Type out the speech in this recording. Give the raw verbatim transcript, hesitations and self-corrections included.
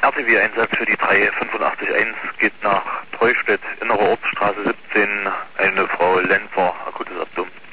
R T W-Einsatz für die drei fünf acht eins geht nach Treustedt, Innere Ortsstraße siebzehn, eine Frau Lenfer, akutes Abdomen.